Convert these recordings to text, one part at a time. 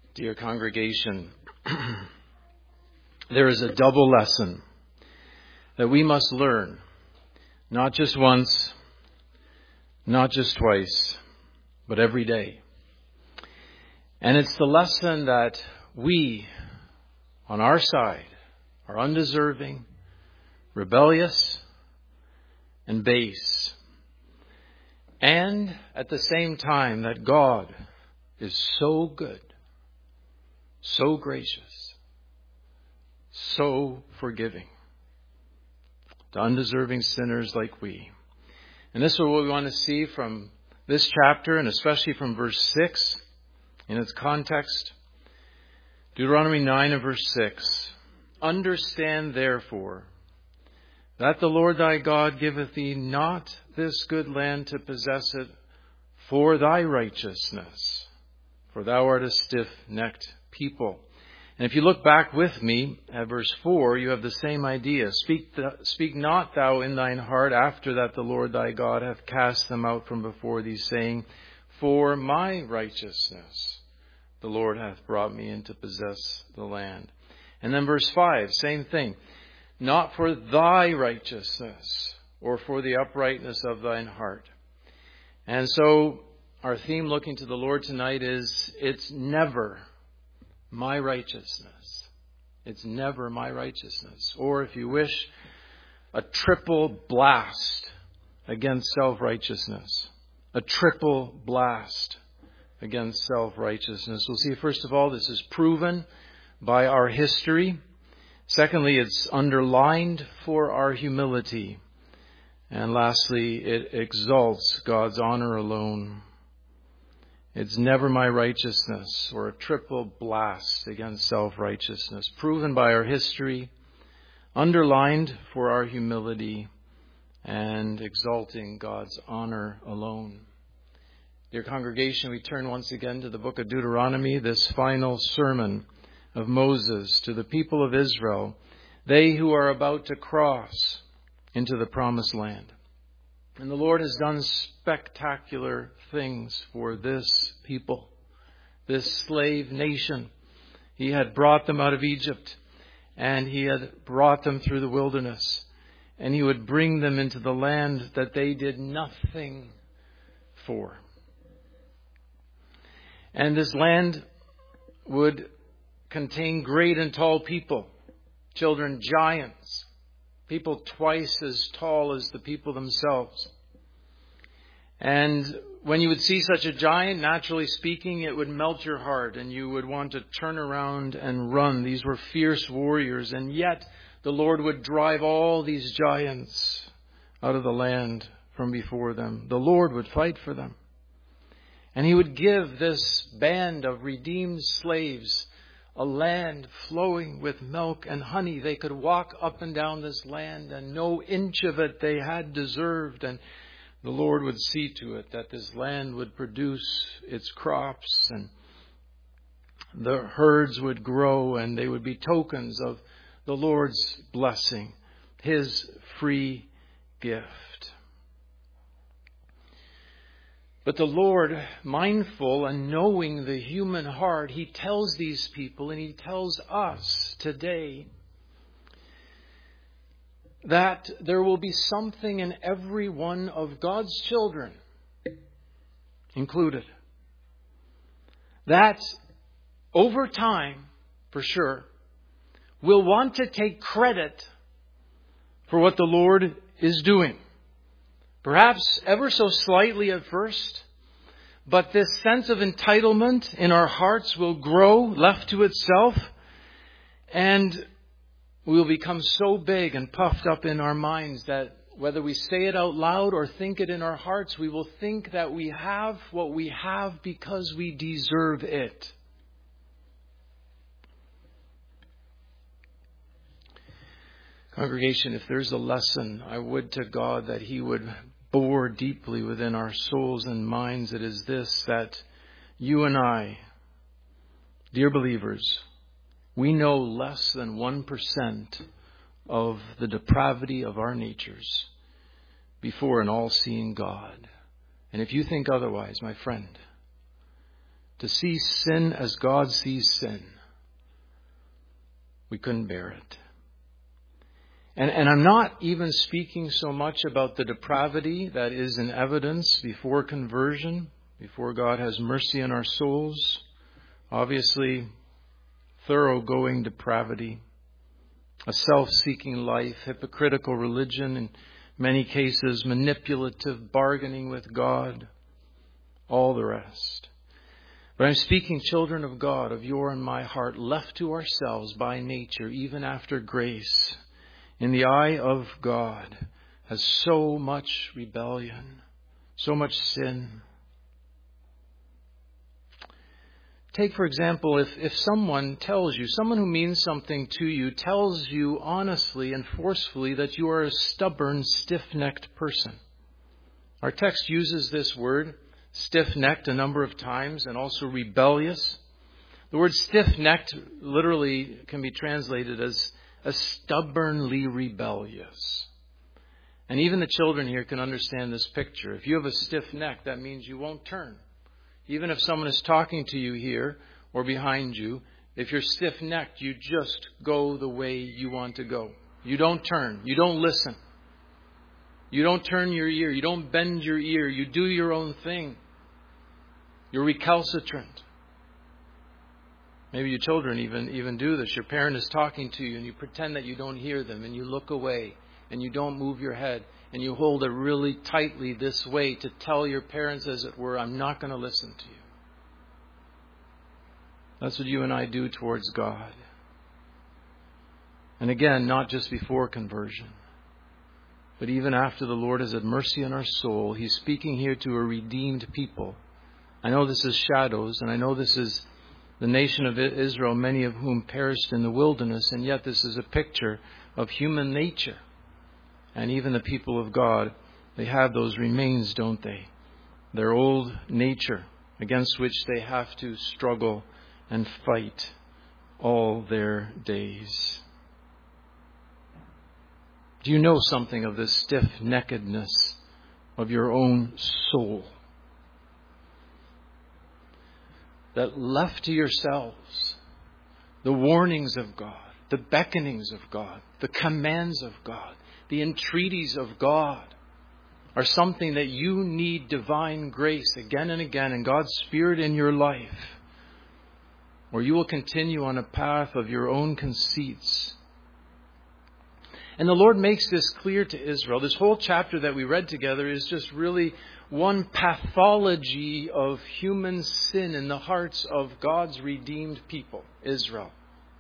Dear congregation, there is a double lesson that we must learn, not just once, not just twice, but every day. And it's the lesson that we, on our side, are undeserving, rebellious, and base. And at the same time that God is so good, so gracious, so forgiving to undeserving sinners like we. And this is what we want to see from this chapter, and especially from verse 6 in its context. Deuteronomy 9 and verse 6. Understand therefore that the Lord thy God giveth thee not this good land to possess it for thy righteousness, for thou art a stiff-necked people. And if you look back with me at verse 4, you have the same idea. Speak not thou in thine heart after that the Lord thy God hath cast them out from before thee, saying, for my righteousness the Lord hath brought me in to possess the land. And then verse 5, same thing. Not for thy righteousness, or for the uprightness of thine heart. And so our theme looking to the Lord tonight is, it's never my righteousness. It's never my righteousness. Or if you wish, a triple blast against self-righteousness. A triple blast against self-righteousness. We'll see, first of all, this is proven by our history. Secondly, it's underlined for our humility. And lastly, it exalts God's honor alone. It's never my righteousness, or a triple blast against self-righteousness. Proven by our history, underlined for our humility, and exalting God's honor alone. Dear congregation, we turn once again to the book of Deuteronomy, this final sermon of Moses to the people of Israel, they who are about to cross into the promised land. And the Lord has done spectacular things for this people, this slave nation. He had brought them out of Egypt, and He had brought them through the wilderness, and He would bring them into the land that they did nothing for. And this land would contain great and tall people, children giants, people twice as tall as the people themselves. And when you would see such a giant, naturally speaking, it would melt your heart and you would want to turn around and run. These were fierce warriors, and yet the Lord would drive all these giants out of the land from before them. The Lord would fight for them. And He would give this band of redeemed slaves a land flowing with milk and honey. They could walk up and down this land, and no inch of it they had deserved. And the Lord would see to it that this land would produce its crops, and the herds would grow, and they would be tokens of the Lord's blessing, His free gift. But the Lord, mindful and knowing the human heart, He tells these people, and He tells us today, that there will be something in every one of God's children included, that over time, for sure, will want to take credit for what the Lord is doing. Perhaps ever so slightly at first, but this sense of entitlement in our hearts will grow left to itself, and we will become so big and puffed up in our minds that whether we say it out loud or think it in our hearts, we will think that we have what we have because we deserve it. Congregation, if there's a lesson, I would to God that He would bore deeply within our souls and minds. It is this, that you and I, dear believers, we know less than 1% of the depravity of our natures before an all-seeing God. And if you think otherwise, my friend, to see sin as God sees sin. We couldn't bear it. And I'm not even speaking so much about the depravity that is in evidence before conversion, before God has mercy on our souls. Obviously, thoroughgoing depravity, a self-seeking life, hypocritical religion, in many cases manipulative bargaining with God, all the rest. But I'm speaking, children of God, of your and my heart, left to ourselves by nature, even after grace, in the eye of God, has so much rebellion, so much sin. Take, for example, if someone tells you, someone who means something to you, tells you honestly and forcefully that you are a stubborn, stiff-necked person. Our text uses this word, stiff-necked, a number of times, and also rebellious. The word stiff-necked literally can be translated as stubbornly rebellious. And even the children here can understand this picture. If you have a stiff neck, that means you won't turn. Even if someone is talking to you here or behind you, if you're stiff-necked, you just go the way you want to go. You don't turn. You don't listen. You don't turn your ear. You don't bend your ear. You do your own thing. You're recalcitrant. Maybe your children even do this. Your parent is talking to you and you pretend that you don't hear them and you look away and you don't move your head and you hold it really tightly this way to tell your parents, as it were, I'm not going to listen to you. That's what you and I do towards God. And again, not just before conversion, but even after the Lord has had mercy on our soul. He's speaking here to a redeemed people. I know this is shadows, and I know this is the nation of Israel, many of whom perished in the wilderness, and yet this is a picture of human nature. And even the people of God, they have those remains, don't they? Their old nature against which they have to struggle and fight all their days. Do you know something of this stiff-neckedness of your own soul? That left to yourselves, the warnings of God, the beckonings of God, the commands of God, the entreaties of God are something that you need divine grace again and again and God's Spirit in your life, or you will continue on a path of your own conceits. And the Lord makes this clear to Israel. This whole chapter that we read together is just really one pathology of human sin in the hearts of God's redeemed people, Israel.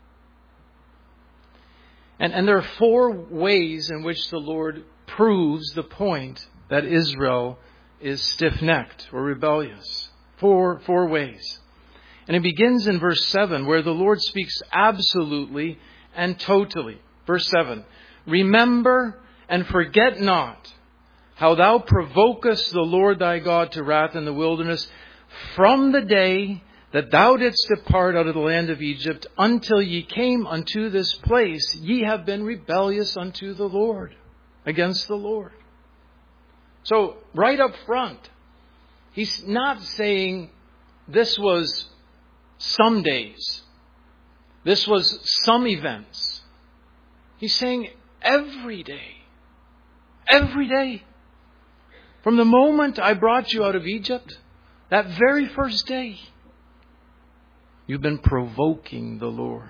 And there are 4 ways in which the Lord proves the point that Israel is stiff-necked or rebellious. 4 ways. And it begins in verse 7, where the Lord speaks absolutely and totally. Verse 7, remember and forget not how thou provokest the Lord thy God to wrath in the wilderness from the day that thou didst depart out of the land of Egypt until ye came unto this place. Ye have been rebellious unto the Lord, against the Lord. So, right up front, he's not saying this was some days. This was some events. He's saying every day. Every day. From the moment I brought you out of Egypt, that very first day, you've been provoking the Lord.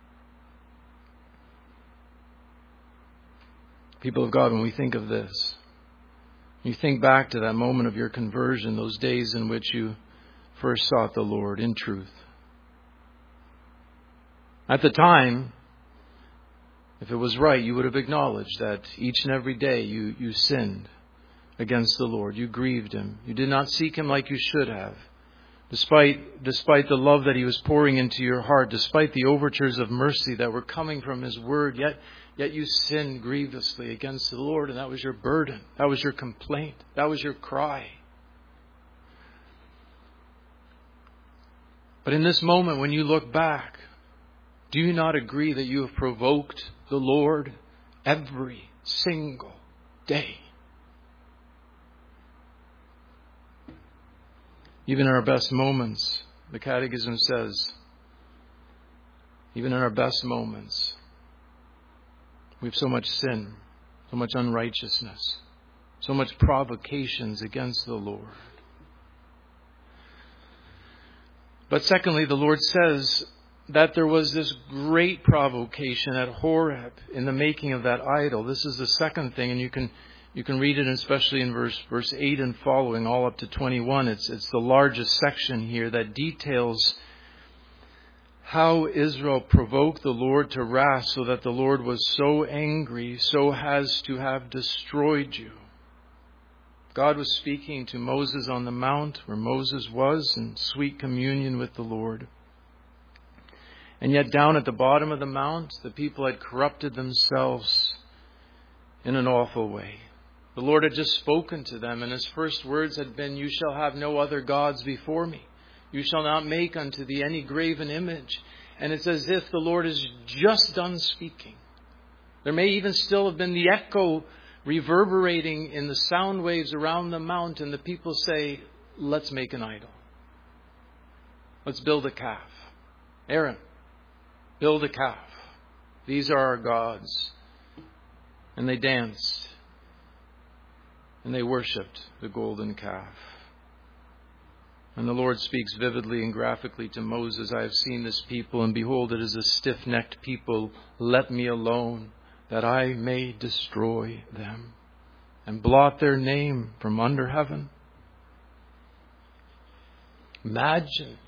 People of God, when we think of this, you think back to that moment of your conversion, those days in which you first sought the Lord in truth. At the time, if it was right, you would have acknowledged that each and every day you sinned against the Lord. You grieved Him. You did not seek Him like you should have. Despite the love that He was pouring into your heart, despite the overtures of mercy that were coming from His Word, yet you sinned grievously against the Lord, and that was your burden. That was your complaint. That was your cry. But in this moment, when you look back, do you not agree that you have provoked the Lord every single day? Even in our best moments, The Catechism says, even in our best moments, we have so much sin, so much unrighteousness, so much provocations against the Lord. But secondly, the Lord says that there was this great provocation at Horeb in the making of that idol. This is the second thing, and you can read it especially in verse 8 and following, all up to 21. It's the largest section here that details how Israel provoked the Lord to wrath so that the Lord was so angry, so as to have destroyed you. God was speaking to Moses on the mount where Moses was in sweet communion with the Lord. And yet down at the bottom of the mount, the people had corrupted themselves in an awful way. The Lord had just spoken to them, and His first words had been, "You shall have no other gods before me. You shall not make unto thee any graven image." And it's as if the Lord has just done speaking. There may even still have been the echo reverberating in the sound waves around the mount, and the people say, "Let's make an idol. Let's build a calf. Aaron, build a calf. These are our gods." And they danced, and they worshipped the golden calf. And the Lord speaks vividly and graphically to Moses, "I have seen this people, and behold, it is a stiff-necked people. Let me alone, that I may destroy them and blot their name from under heaven." Imagine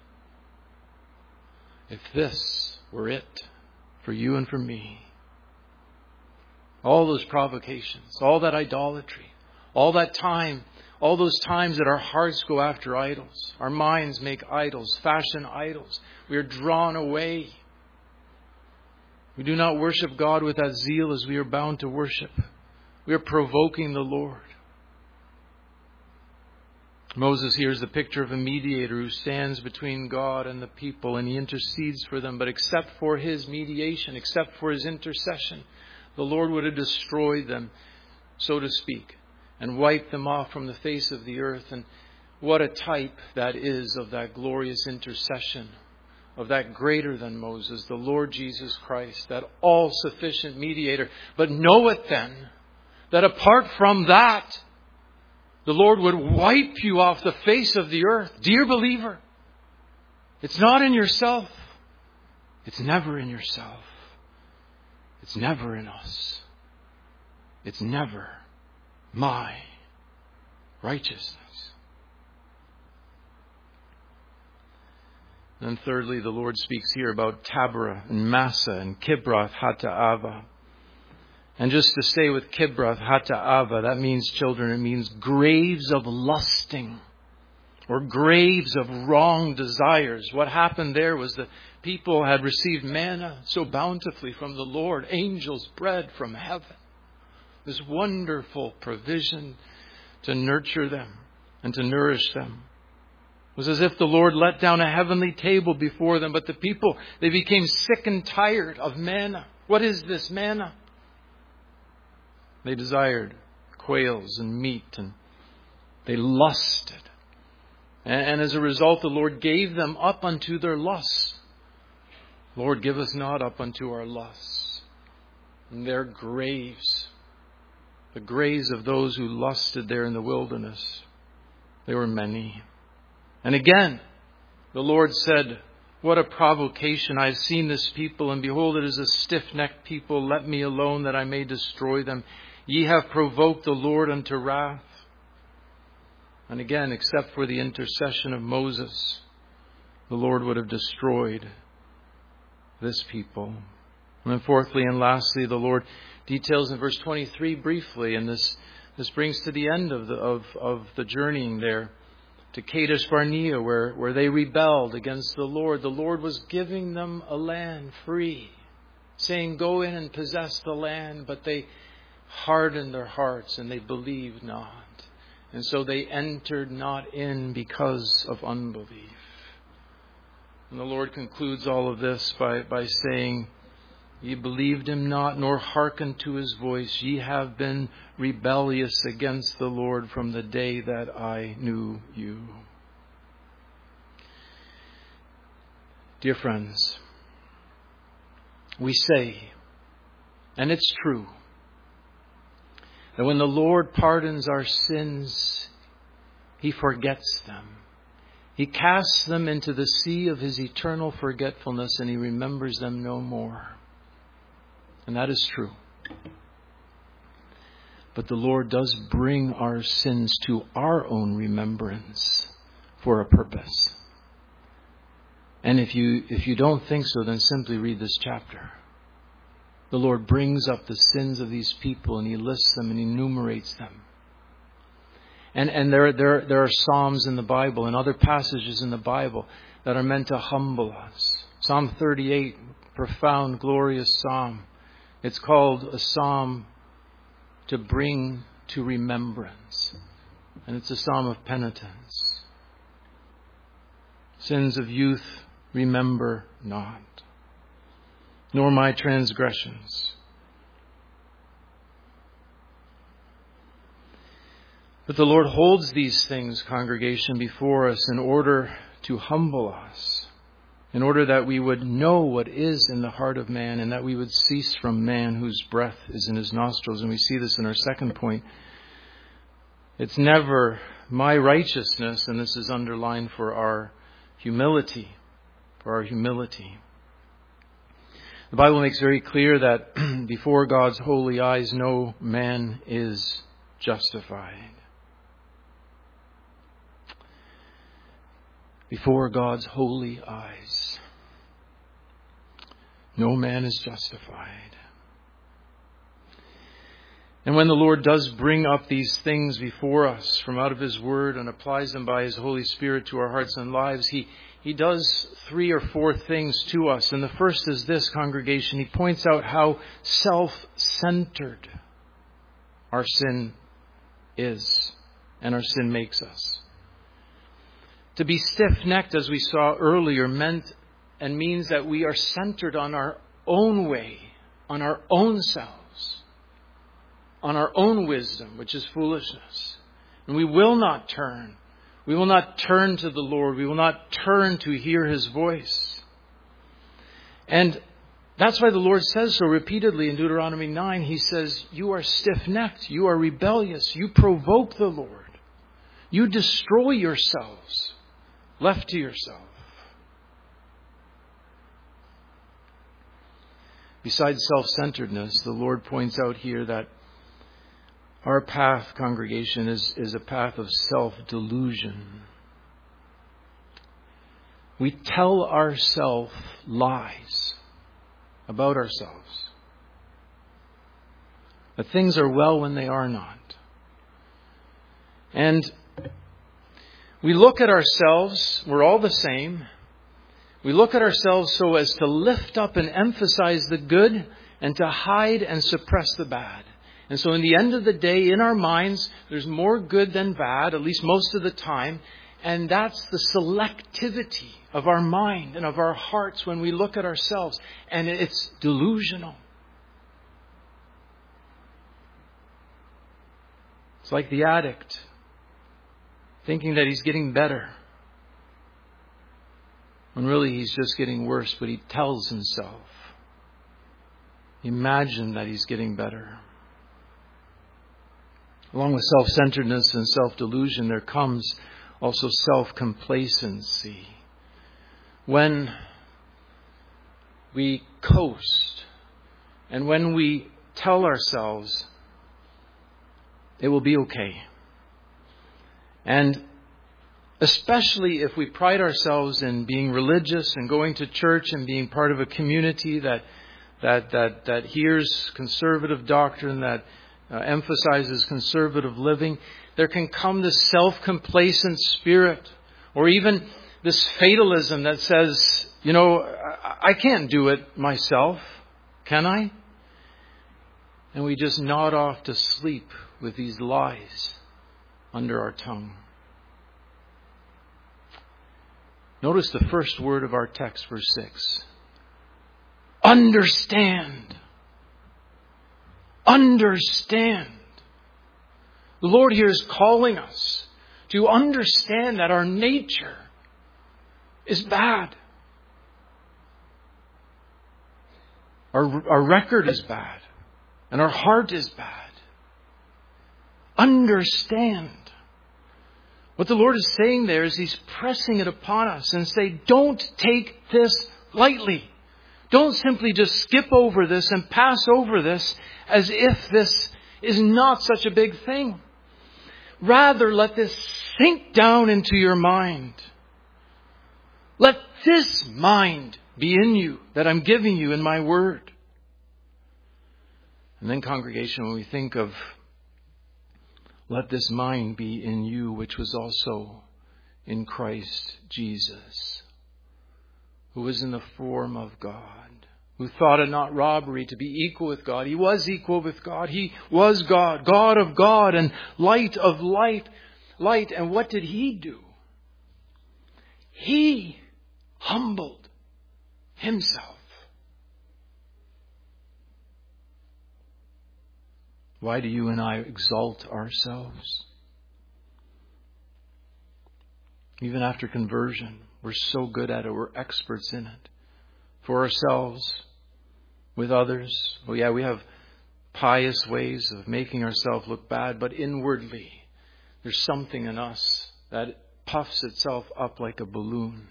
if this were it for you and for me. All those provocations, all that idolatry, all that time, all those times that our hearts go after idols, our minds make idols, fashion idols. We are drawn away. We do not worship God with that zeal as we are bound to worship. We are provoking the Lord. Moses here is the picture of a mediator who stands between God and the people, and he intercedes for them. But except for his mediation, except for his intercession, the Lord would have destroyed them, so to speak, and wiped them off from the face of the earth. And what a type that is of that glorious intercession of that greater than Moses, the Lord Jesus Christ, that all-sufficient mediator. But know it then, that apart from that, the Lord would wipe you off the face of the earth. Dear believer, it's not in yourself. It's never in yourself. It's never in us. It's never my righteousness. And thirdly, the Lord speaks here about Taberah and Massa and Kibroth Hattaavah. And just to stay with Kibroth Hattaavah, that means, children, it means graves of lusting or graves of wrong desires. What happened there was the people had received manna so bountifully from the Lord, angels bread from heaven. This wonderful provision to nurture them and to nourish them. It was as if the Lord let down a heavenly table before them, but the people, they became sick and tired of manna. What is this manna? They desired quails and meat, and they lusted. And as a result, the Lord gave them up unto their lusts. Lord, give us not up unto our lusts. And their graves, the graves of those who lusted there in the wilderness, they were many. And again, the Lord said, "What a provocation. I have seen this people, and behold, it is a stiff-necked people. Let me alone, that I may destroy them. Ye have provoked the Lord unto wrath." And again, except for the intercession of Moses, the Lord would have destroyed this people. And then fourthly and lastly, the Lord details in verse 23 briefly, and this brings to the end of the journeying there, to Kadesh Barnea, where they rebelled against the Lord. The Lord was giving them a land free, saying, "Go in and possess the land," but they hardened their hearts and they believed not. And so they entered not in because of unbelief. And the Lord concludes all of this by saying, "Ye believed him not, nor hearkened to his voice. Ye have been rebellious against the Lord from the day that I knew you." Dear friends, we say, and it's true, that when the Lord pardons our sins, He forgets them. He casts them into the sea of His eternal forgetfulness, and He remembers them no more. And that is true. But the Lord does bring our sins to our own remembrance for a purpose. And if you don't think so, then simply read this chapter. The Lord brings up the sins of these people, and He lists them and enumerates them. And there are psalms in the Bible and other passages in the Bible that are meant to humble us. Psalm 38, profound, glorious psalm. It's called a psalm to bring to remembrance. And it's a psalm of penitence. Sins of youth remember not, nor my transgressions. But the Lord holds these things, congregation, before us in order to humble us, in order that we would know what is in the heart of man, and that we would cease from man whose breath is in his nostrils. And we see this in our second point. It's never my righteousness, and this is underlined for our humility. For our humility. The Bible makes very clear that before God's holy eyes, no man is justified. Before God's holy eyes, no man is justified. And when the Lord does bring up these things before us from out of His Word and applies them by His Holy Spirit to our hearts and lives, He does 3 or 4 things to us. And the first is this, congregation. He points out how self-centered our sin is and our sin makes us. To be stiff-necked, as we saw earlier, meant and means that we are centered on our own way, on our own selves, on our own wisdom, which is foolishness. And we will not turn. We will not turn to the Lord. We will not turn to hear His voice. And that's why the Lord says so repeatedly in Deuteronomy 9. He says, you are stiff-necked. You are rebellious. You provoke the Lord. You destroy yourselves, left to yourself. Besides self-centeredness, the Lord points out here that our path, congregation, is a path of self-delusion. We tell ourselves lies about ourselves. That things are well when they are not. And we look at ourselves, we're all the same. We look at ourselves so as to lift up and emphasize the good and to hide and suppress the bad. And so in the end of the day, in our minds, there's more good than bad, at least most of the time. And that's the selectivity of our mind and of our hearts when we look at ourselves. And it's delusional. It's like the addict thinking that he's getting better, when really he's just getting worse, but he tells himself. Imagine that he's getting better. Along with self-centeredness and self-delusion, there comes also self-complacency. When we coast and when we tell ourselves it will be okay. And especially if we pride ourselves in being religious and going to church and being part of a community that hears conservative doctrine, that emphasizes conservative living, there can come this self-complacent spirit, or even this fatalism that says, I can't do it myself, can I? And we just nod off to sleep with these lies under our tongue. Notice the first word of our text, verse 6. Understand. Understand. The Lord here is calling us to understand that our nature is bad. Our record is bad. And our heart is bad. Understand. What the Lord is saying there is He's pressing it upon us and say, don't take this lightly. Don't simply just skip over this and pass over this as if this is not such a big thing. Rather, let this sink down into your mind. Let this mind be in you that I'm giving you in my word. And then, congregation, when we think of let this mind be in you, which was also in Christ Jesus, who was in the form of God, who thought it not robbery to be equal with God. He was equal with God. He was God, God of God and light of light. And what did He do? He humbled Himself. Why do you and I exalt ourselves? Even after conversion, we're so good at it. We're experts in it. For ourselves, with others. Oh yeah, we have pious ways of making ourselves look bad, but inwardly, there's something in us that puffs itself up like a balloon.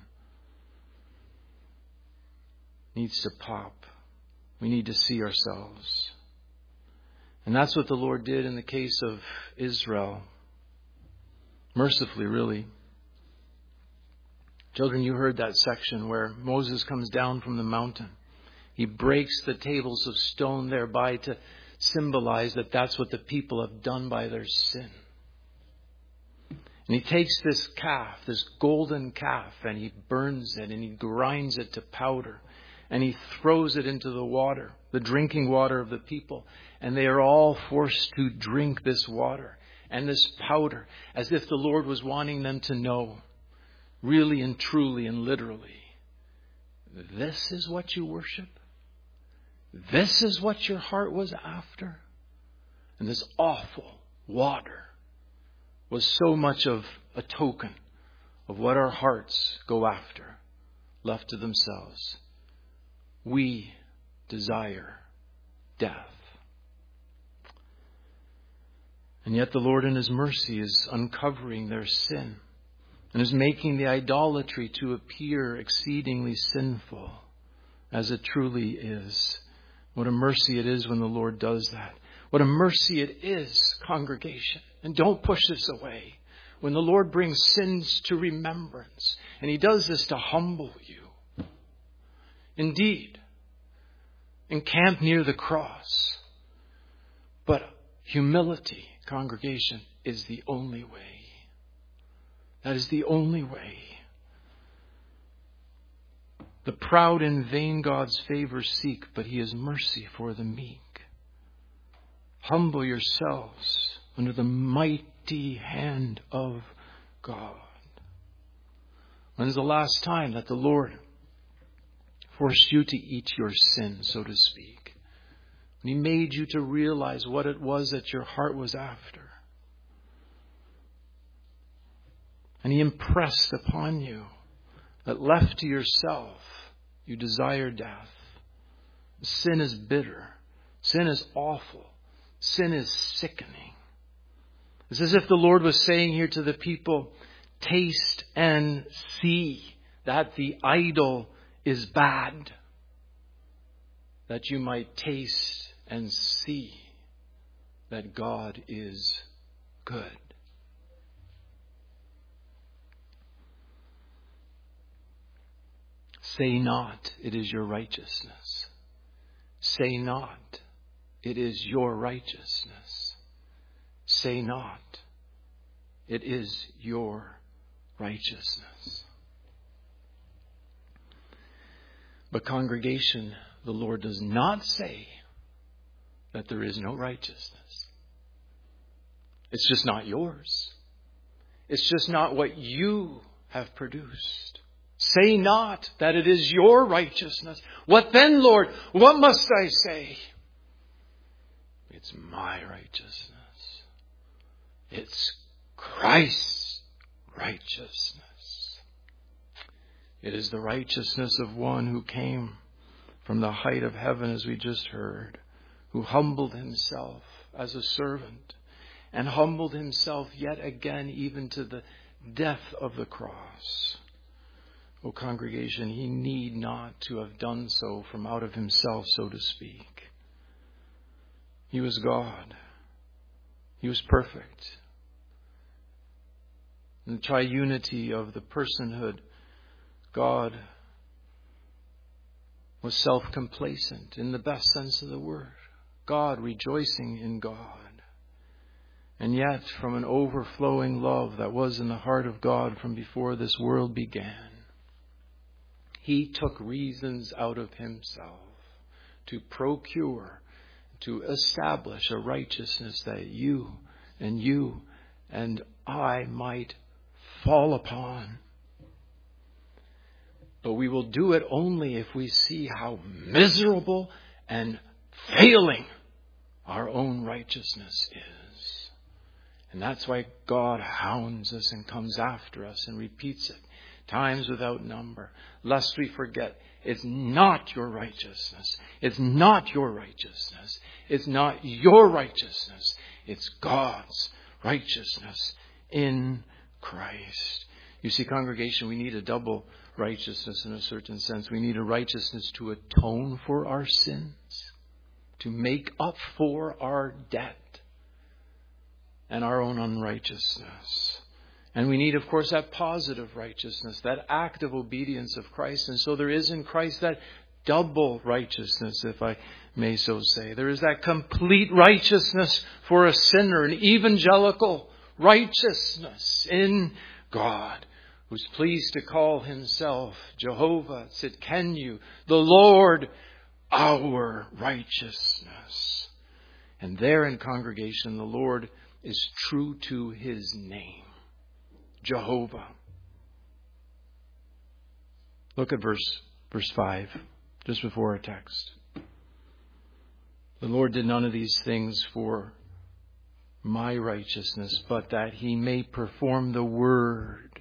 Needs to pop. We need to see ourselves. And that's what the Lord did in the case of Israel. Mercifully, really. Children, you heard that section where Moses comes down from the mountain. He breaks the tables of stone thereby to symbolize that that's what the people have done by their sin. And he takes this calf, this golden calf, and he burns it and he grinds it to powder. And he throws it into the water, the drinking water of the people. And they are all forced to drink this water and this powder as if the Lord was wanting them to know, really and truly and literally, this is what you worship? This is what your heart was after? And this awful water was so much of a token of what our hearts go after, left to themselves. We desire death. And yet the Lord in His mercy is uncovering their sin and is making the idolatry to appear exceedingly sinful as it truly is. What a mercy it is when the Lord does that. What a mercy it is, congregation. And don't push this away. When the Lord brings sins to remembrance, and He does this to humble you. Indeed, encamp near the cross. But humility, congregation, is the only way. That is the only way. The proud in vain God's favor seek, but He has mercy for the meek. Humble yourselves under the mighty hand of God. When's the last time that the Lord forced you to eat your sin, so to speak? When He made you to realize what it was that your heart was after. And He impressed upon you that left to yourself, you desire death. Sin is bitter. Sin is awful. Sin is sickening. It's as if the Lord was saying here to the people, taste and see that the idol is bad, that you might taste and see that God is good. Say not, it is your righteousness. Say not, it is your righteousness. Say not, it is your righteousness. But congregation, the Lord does not say that there is no righteousness. It's just not yours. It's just not what you have produced. Say not that it is your righteousness. What then, Lord? What must I say? It's my righteousness. It's Christ's righteousness. It is the righteousness of one who came from the height of heaven, as we just heard, who humbled himself as a servant and humbled himself yet again even to the death of the cross. O congregation, he need not to have done so from out of himself, so to speak. He was God. He was perfect. In the triunity of the personhood, God was self-complacent in the best sense of the word. God rejoicing in God. And yet, from an overflowing love that was in the heart of God from before this world began, he took reasons out of himself to procure, to establish a righteousness that you and I might fall upon. But we will do it only if we see how miserable and failing our own righteousness is. And that's why God hounds us and comes after us and repeats it times without number, lest we forget it's not your righteousness. It's not your righteousness. It's not your righteousness. It's God's righteousness in Christ. You see, congregation, we need a double righteousness in a certain sense. We need a righteousness to atone for our sins, to make up for our debt and our own unrighteousness. And we need, of course, that positive righteousness, that active obedience of Christ. And so there is in Christ that double righteousness, if I may so say. There is that complete righteousness for a sinner, an evangelical righteousness in God, who's pleased to call himself Jehovah Tzidkenu, the Lord, our righteousness. And there in congregation, the Lord is true to his name, Jehovah. Look at verse 5, just before our text. The Lord did none of these things for my righteousness, but that he may perform the word.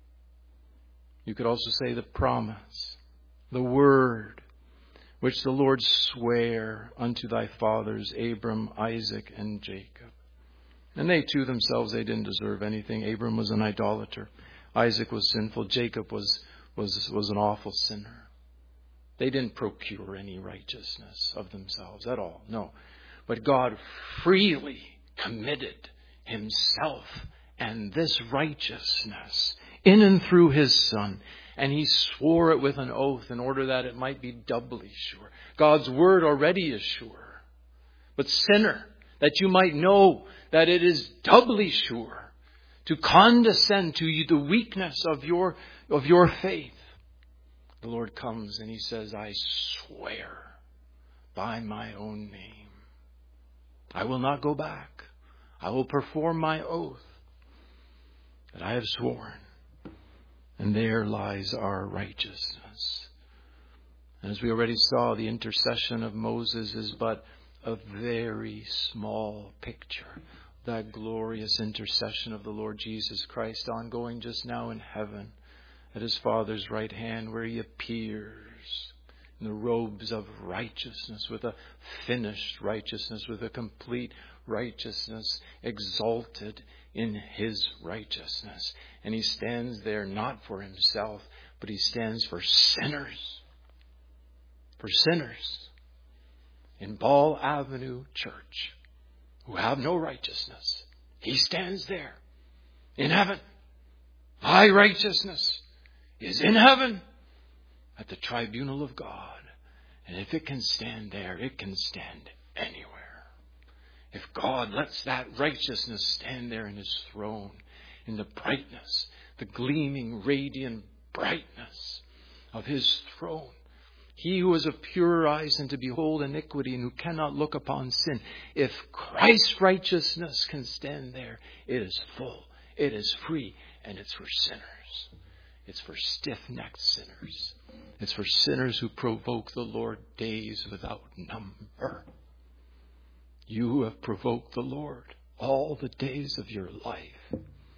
You could also say the promise, the word, which the Lord sware unto thy fathers, Abram, Isaac, and Jacob. And they too themselves, they didn't deserve anything. Abram was an idolater. Isaac was sinful. Jacob was an awful sinner. They didn't procure any righteousness of themselves at all. No. But God freely committed himself and this righteousness in and through his Son. And he swore it with an oath in order that it might be doubly sure. God's word already is sure. But sinner, that you might know that it is doubly sure to condescend to you the weakness of your faith. The Lord comes and he says, I swear by my own name. I will not go back. I will perform my oath that I have sworn. And there lies our righteousness. And as we already saw, the intercession of Moses is but a very small picture. That glorious intercession of the Lord Jesus Christ ongoing just now in heaven at his Father's right hand, where he appears in the robes of righteousness, with a finished righteousness, with a complete righteousness, exalted in his righteousness. And he stands there not for himself, but he stands for sinners. For sinners in Ball Avenue Church who have no righteousness. He stands there in heaven. My righteousness is in heaven at the tribunal of God. And if it can stand there, it can stand anywhere. If God lets that righteousness stand there in his throne, in the brightness, the gleaming, radiant brightness of his throne, he who is of purer eyes and to behold iniquity and who cannot look upon sin, if Christ's righteousness can stand there, it is full, it is free, and it's for sinners. It's for stiff-necked sinners. It's for sinners who provoke the Lord days without number. You who have provoked the Lord all the days of your life,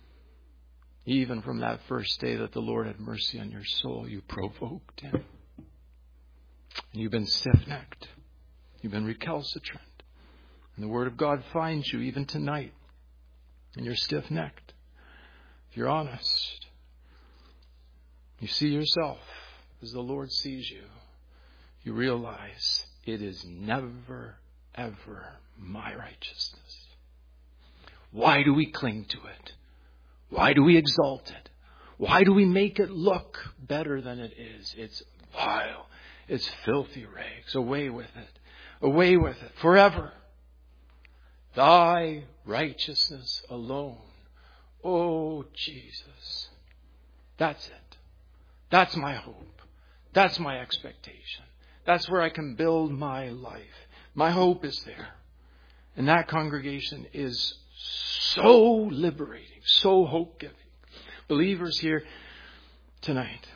even from that first day that the Lord had mercy on your soul, you provoked him. You've been stiff-necked. You've been recalcitrant. And the Word of God finds you even tonight. And you're stiff-necked. If you're honest, you see yourself as the Lord sees you. You realize it is never, ever my righteousness. Why do we cling to it? Why do we exalt it? Why do we make it look better than it is? It's vile. It's filthy rags. Away with it. Away with it. Forever. Thy righteousness alone. Oh, Jesus. That's it. That's my hope. That's my expectation. That's where I can build my life. My hope is there. And that congregation is so liberating, so hope-giving. Believers here tonight,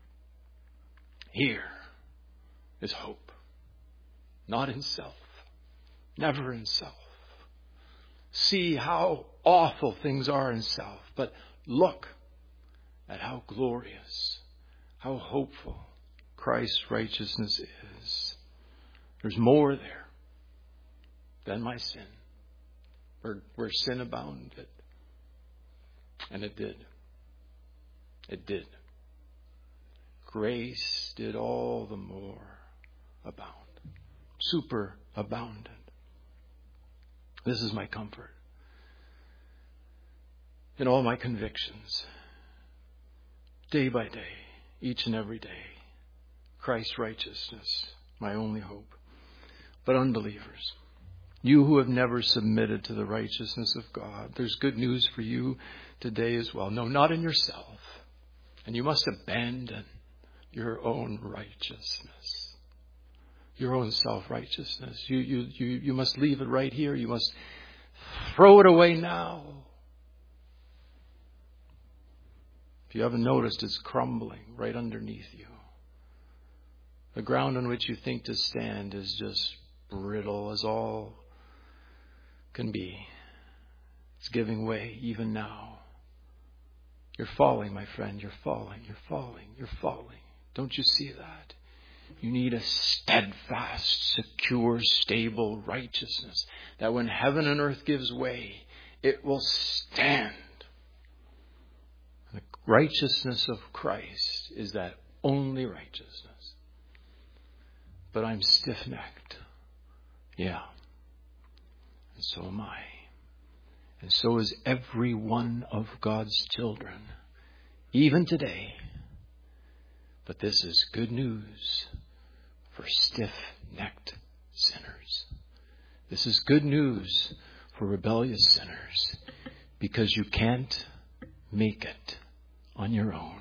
here is hope. Not in self. Never in self. See how awful things are in self, but look at how glorious, how hopeful Christ's righteousness is. There's more there than my sin. Where sin abounded. And it did. It did. Grace did all the more abound. Superabounded. This is my comfort. In all my convictions. Day by day. Each and every day. Christ's righteousness. My only hope. But unbelievers, you who have never submitted to the righteousness of God, there's good news for you today as well. No, not in yourself. And you must abandon your own righteousness. Your own self-righteousness. You must leave it right here. You must throw it away now. If you haven't noticed, it's crumbling right underneath you. The ground on which you think to stand is just brittle as all can be. It's giving way even now. You're falling, my friend. You're falling. You're falling. You're falling. Don't you see that? You need a steadfast, secure, stable righteousness that when heaven and earth gives way, it will stand. The righteousness of Christ is that only righteousness. But I'm stiff-necked. Yeah. And so am I. And so is every one of God's children. Even today. But this is good news for stiff-necked sinners. This is good news for rebellious sinners. Because you can't make it on your own.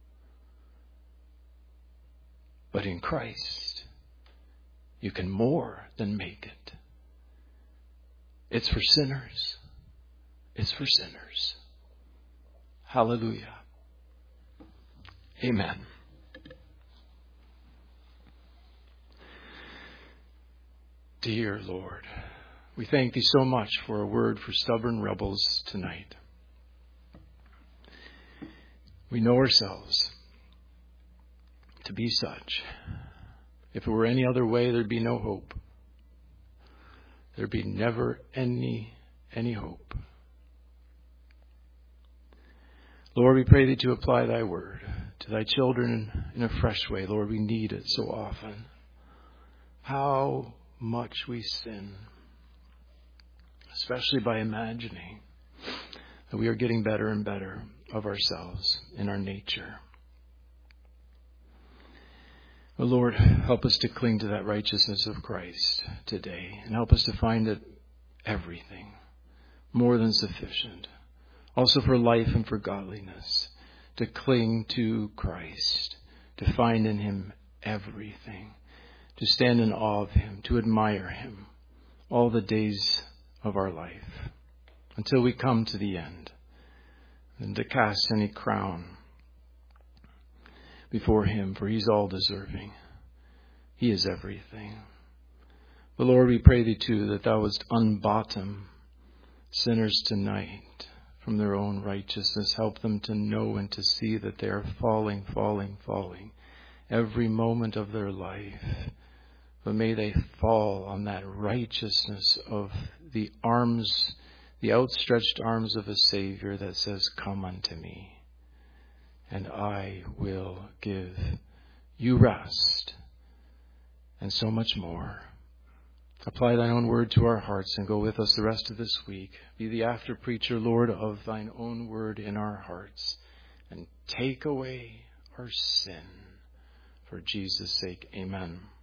But in Christ, you can more than make it. It's for sinners. It's for sinners. Hallelujah. Amen. Dear Lord, we thank Thee so much for a word for stubborn rebels tonight. We know ourselves to be such. If it were any other way, there'd be no hope. There'd be never any hope. Lord, we pray Thee to apply Thy word to Thy children in a fresh way. Lord, we need it so often. How much we sin, especially by imagining that we are getting better and better of ourselves in our nature. Oh Lord, help us to cling to that righteousness of Christ today, and help us to find it everything, more than sufficient. Also for life and for godliness, to cling to Christ, to find in Him everything, to stand in awe of Him, to admire Him all the days of our life, until we come to the end, and to cast any crown before Him, for He's all deserving. He is everything. But Lord, we pray Thee too that Thou wouldst unbottom sinners tonight from their own righteousness. Help them to know and to see that they are falling every moment of their life. but may they fall on that righteousness of the arms, the outstretched arms of a Savior that says, "Come unto me, and I will give you rest," and so much more. Apply thine own word to our hearts and go with us the rest of this week. Be the after preacher, Lord, of thine own word in our hearts, and take away our sin. For Jesus' sake, amen.